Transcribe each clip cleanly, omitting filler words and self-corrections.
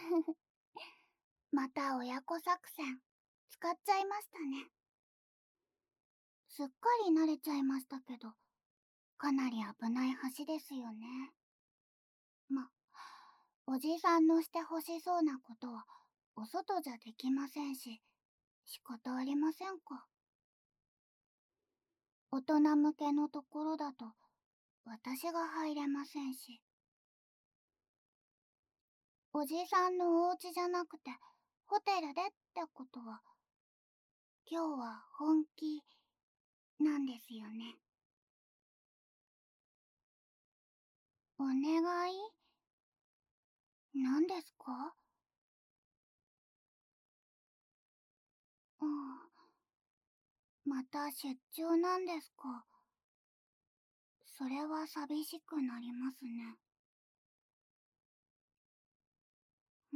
また親子作戦使っちゃいましたね。すっかり慣れちゃいましたけど、かなり危ない橋ですよね。おじさんのしてほしそうなことはお外じゃできませんし、仕方ありませんか。大人向けのところだと私が入れませんし。おじさんのお家じゃなくてホテルでってことは、今日は本気なんですよね。お願い？何ですか？うん。また出張なんですか。それは寂しくなりますね。うん。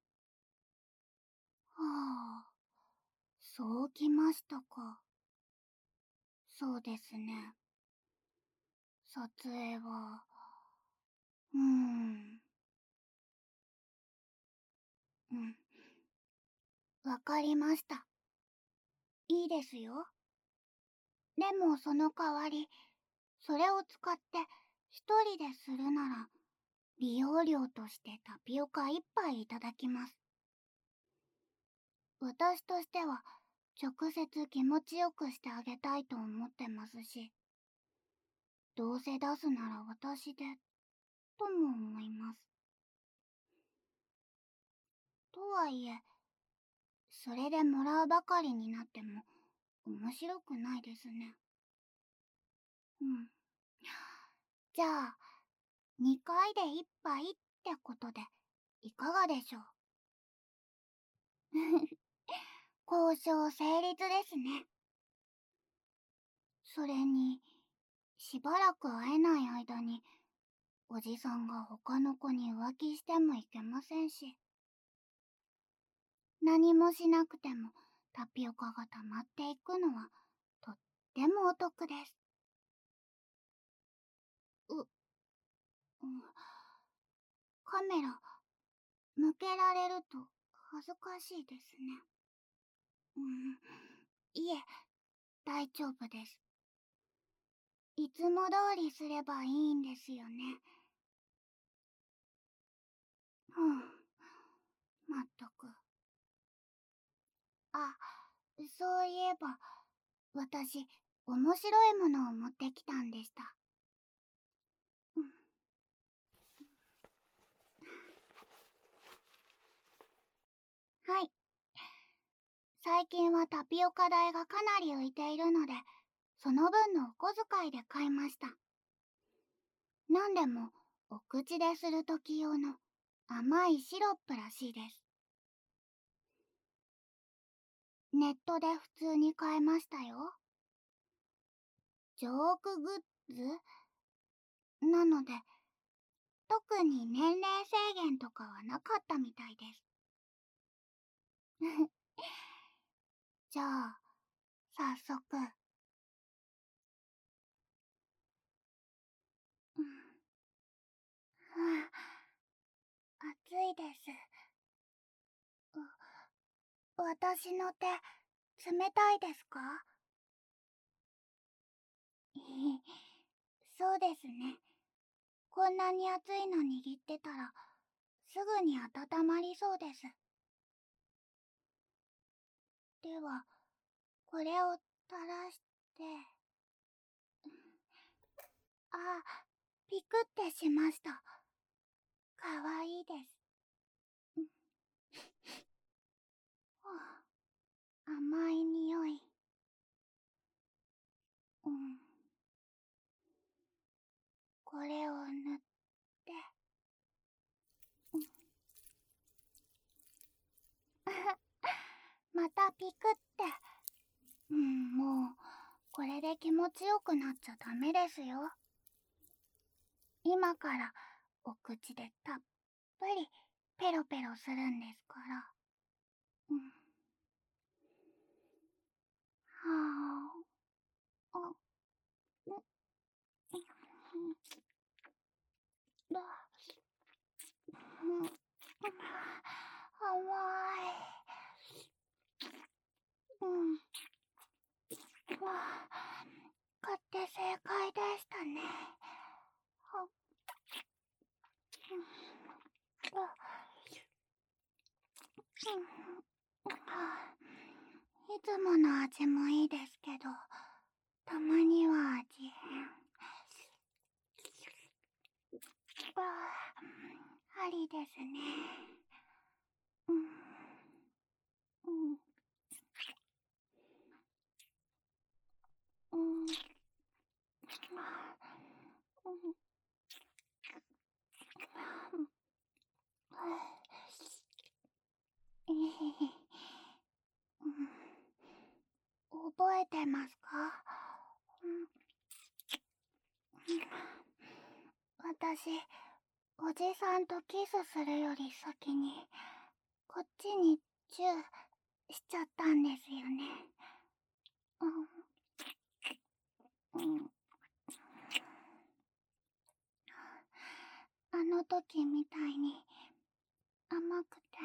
はあ、そうきましたか。そうですね。撮影は、うん。わかりました。いいですよ。でもその代わり、それを使って一人でするなら、利用料としてタピオカ一杯いただきます。私としては、直接気持ちよくしてあげたいと思ってますし、どうせ出すなら私で、とも思います。とはいえ、それでもらうばかりになっても面白くないですね。うん。じゃあ、2回で1杯ってことでいかがでしょう。交渉成立ですね。それに、しばらく会えない間におじさんが他の子に浮気してもいけませんし、何もしなくてもタピオカが溜まっていくのはとってもお得です。うん、カメラ向けられると恥ずかしいですね。いえ、大丈夫です。いつも通りすればいいんですよね。まったく。あ、そういえば、私、面白いものを持ってきたんでした。はい。最近はタピオカ代がかなり浮いているので、その分のお小遣いで買いました。なんでも、お口でするとき用の甘いシロップらしいです。ネットで普通に買えましたよ。ジョークグッズなので、特に年齢制限とかはなかったみたいです。じゃあ、早速。うん、暑いです。私の手、冷たいですか？そうですね。こんなに熱いの握ってたら、すぐに温まりそうです。では、これを垂らして、あ、ピクってしました。かわいいです。甘い匂い。うん。これを塗って、またピクって。もう、これで気持ちよくなっちゃダメですよ。今からお口でたっぷりペロペロするんですから。はあ、 うん。買って正解でしたね。いつもの味もいいですけど、たまには味変。ありですね。うん。うん。うん。覚えてますか？私、おじさんとキスするより先に、こっちにチューしちゃったんですよね。うん。あの時みたいに甘くて。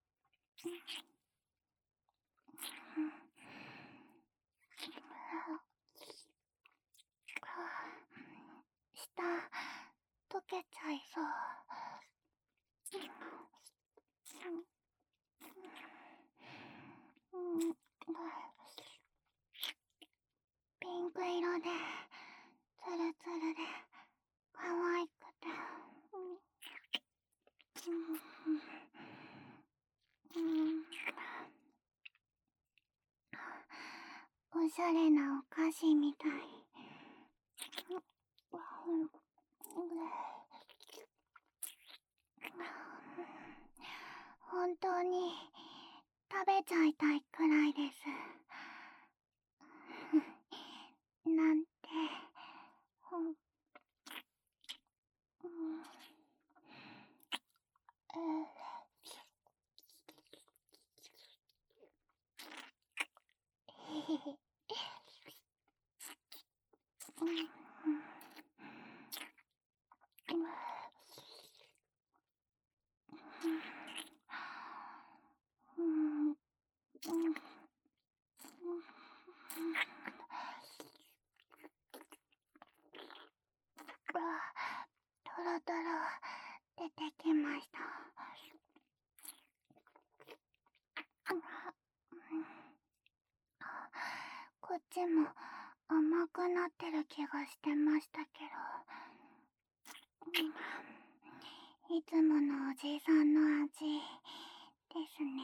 舌、溶けちゃいそう。ピンク色で、ツルツルで、可愛くて。おしゃれなお菓子みたい。本当に食べちゃいたいくらいです。なんて。トロトロ出てきました。こっちも甘くなってる気がしてましたけど、いつものおじさんの味ですね。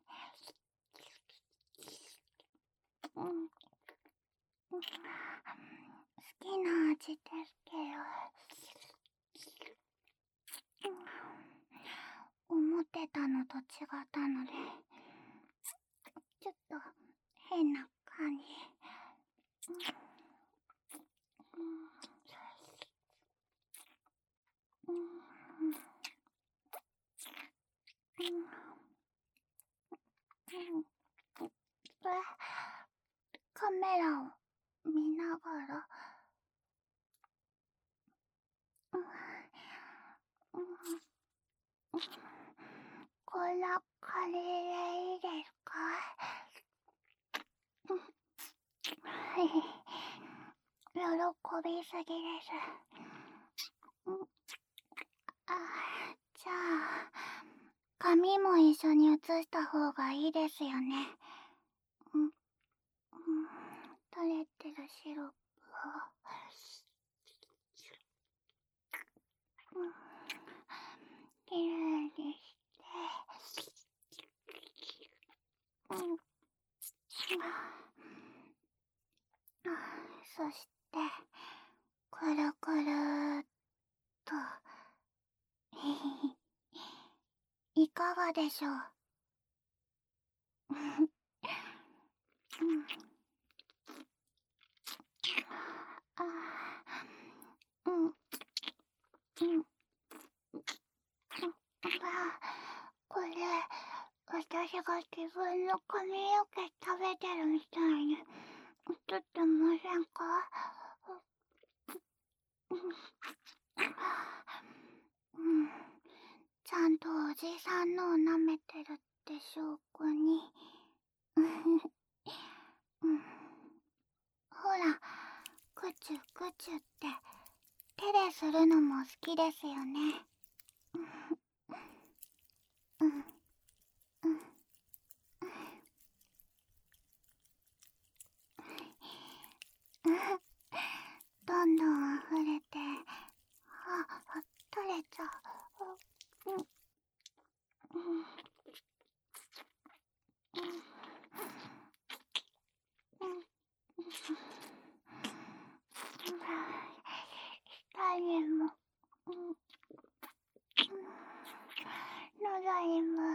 好きな味ですけど、思ってたのと違ったので、ちょっと変な感じ。カメラを見ながら、こらカレーでいいですか？喜びすぎです。じゃあ、髪も一緒に写した方がいいですよね。垂れてるシロップを、きれいにして、そして、くるくるっと、いかがでしょう？あー、これ、私が自分の髪の毛食べてるみたいに映ってませんか？ちゃんとおじさんのを舐めてるっって証拠に。うん、ほら、クチュクチュって手でするのも好きですよね。うん、うん、どんどん溢れて、垂れちゃう。うん、うん、うん、うん、下にも、うん、喉にも、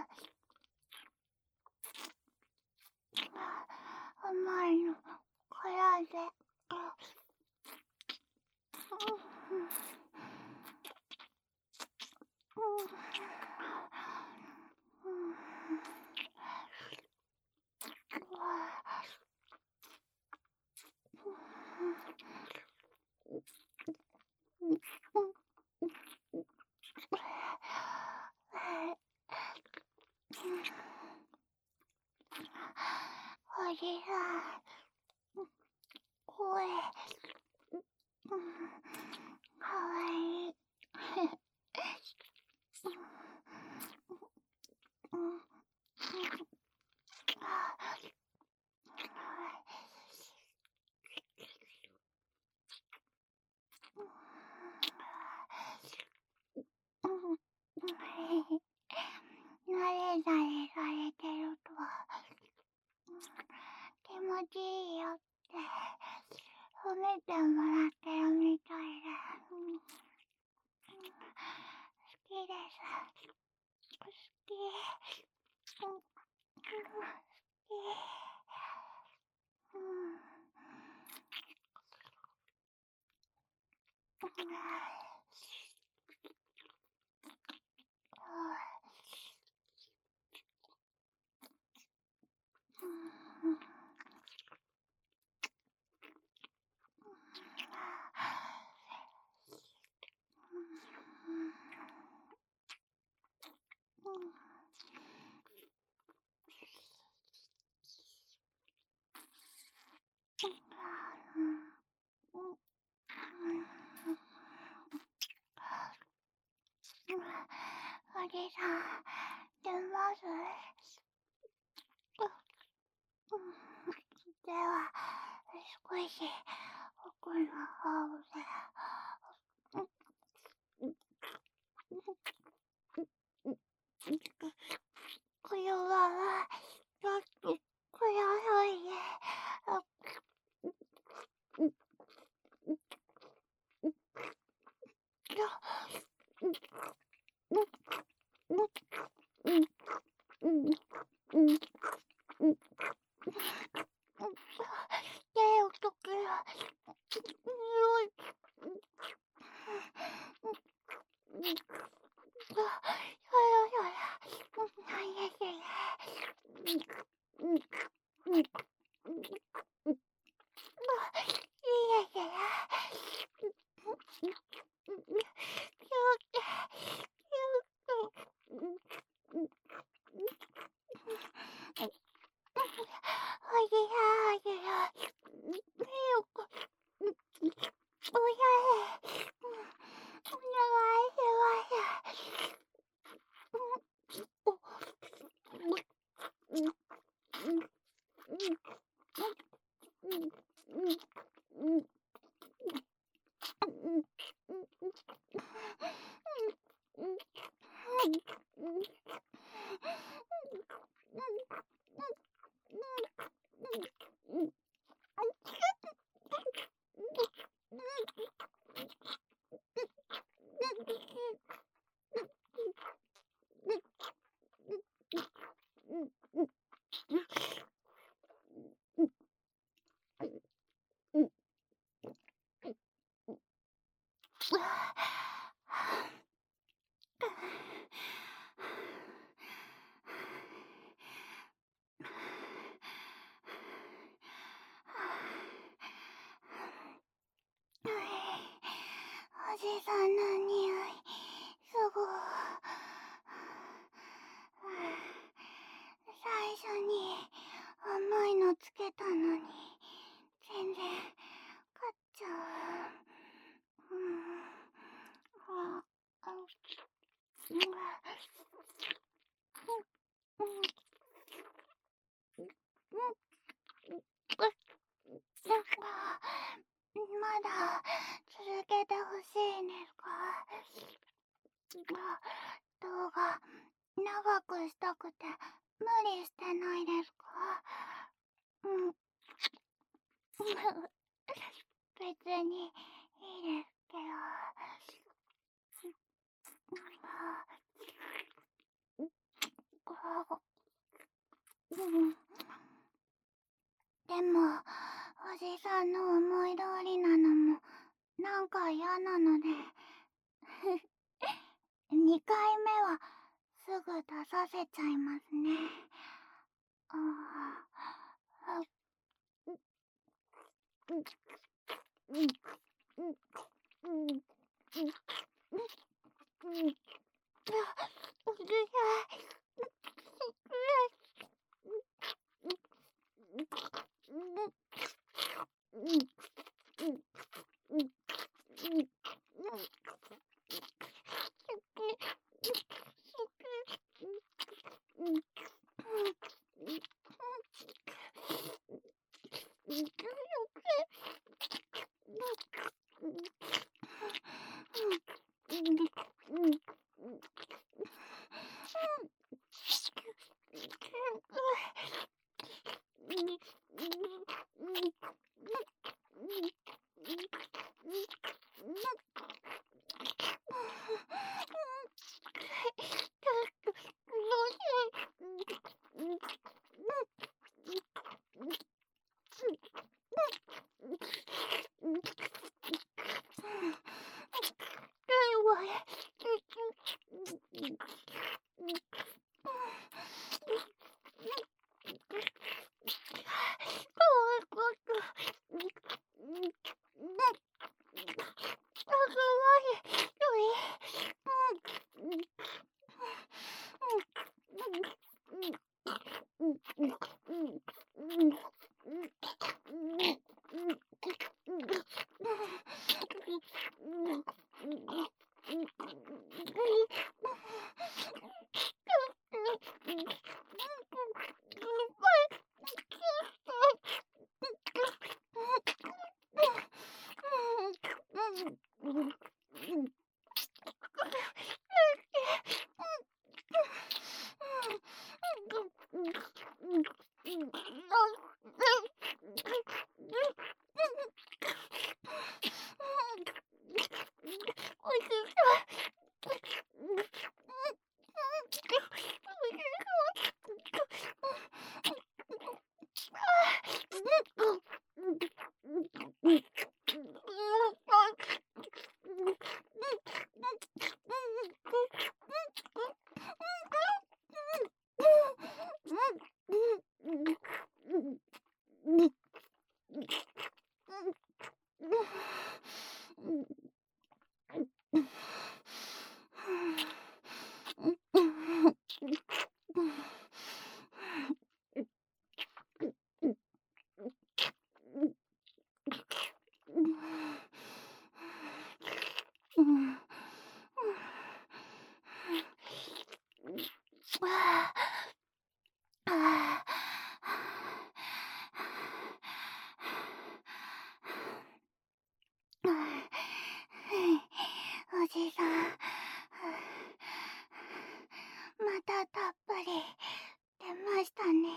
甘いの、辛いで。おじさん、声、かわいい。なれなれされてると気持ちいいよって褒めてもらってるみたいで、好きです。好き。好き。おじさん、出ます？では、少し奥の方で、これは、ちょっとくださいね。手をとけら、匂い。おじさんの匂い、すごい。 まだ続けてほしいんですか？動画長くしたくて無理してないですか？うん。別にいいですけど。でも、おじさんの思い通りなのもなんか嫌なので2回目はすぐ出させちゃいますね。ああ、うん、うん、うん、おじさん。おじさん、またたっぷり出ましたね。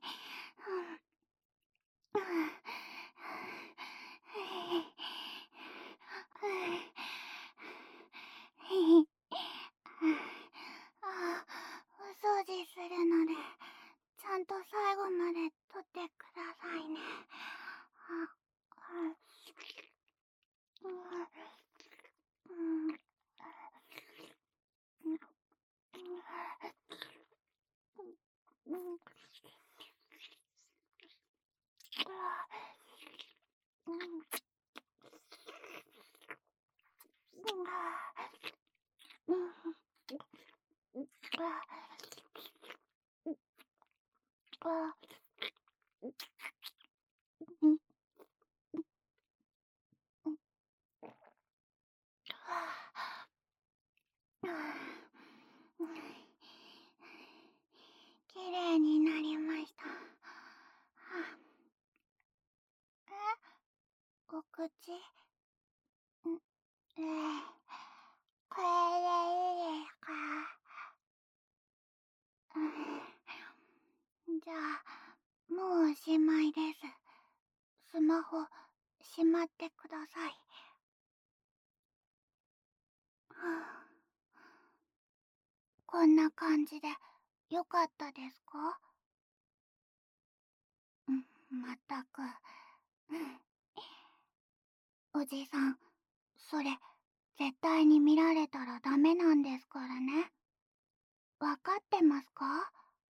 お掃除するのでちゃんと最後まで撮ってくださいね。 口これでいいですか？じゃあ、もうおしまいです。スマホ、しまってください。こんな感じでよかったですか？まったく。おじさん、それ、絶対に見られたらダメなんですからね。わかってますか？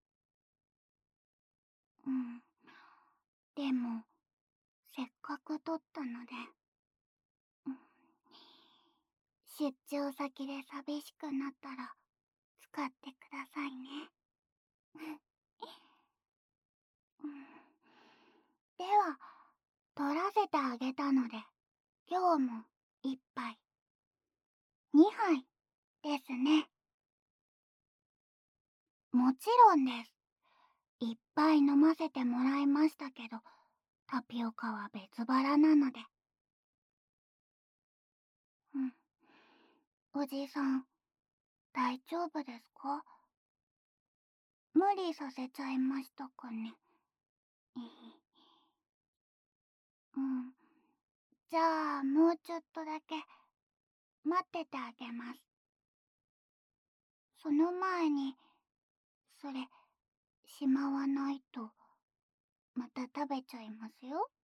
うん。でも、せっかく撮ったので、うん、出張先で寂しくなったら、使ってくださいね。うん、では、撮らせてあげたので、今日も一杯、2杯ですね。もちろんです。いっぱい飲ませてもらいましたけど、タピオカは別腹なので。うん。おじさん、大丈夫ですか？無理させちゃいましたかね。うん。じゃあ、もうちょっとだけ待っててあげます。その前に、それ、しまわないと、また食べちゃいますよ。